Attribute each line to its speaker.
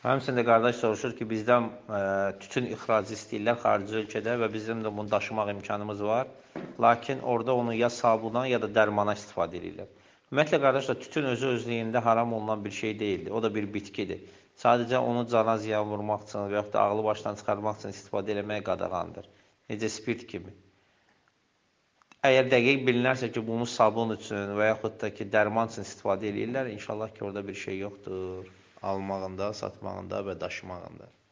Speaker 1: Həmçinin də qardaş soruşur ki, bizdən tütün ixracı istəyirlər xarici ölkədə və bizim də bunu daşımaq imkanımız var. Lakin orada onu ya sabuna, ya da dərmana istifadə edirlər. Ümumiyyətlə, qardaşlar, tütün özü-özlüyündə haram olunan bir şey deyildir. O da bir bitkidir. Sadəcə onu cana ziyan vurmaq üçün və yaxud da ağlı başdan çıxarmaq üçün istifadə eləmək qadağandır. Necə spirt kimi. Əgər dəqiq bilinərsə ki, bunu sabun üçün və yaxud da ki, dərman üçün istifadə edirlər, inşallah ki, orada bir şey yoxdur. Almağında, satmağında və daşımağında.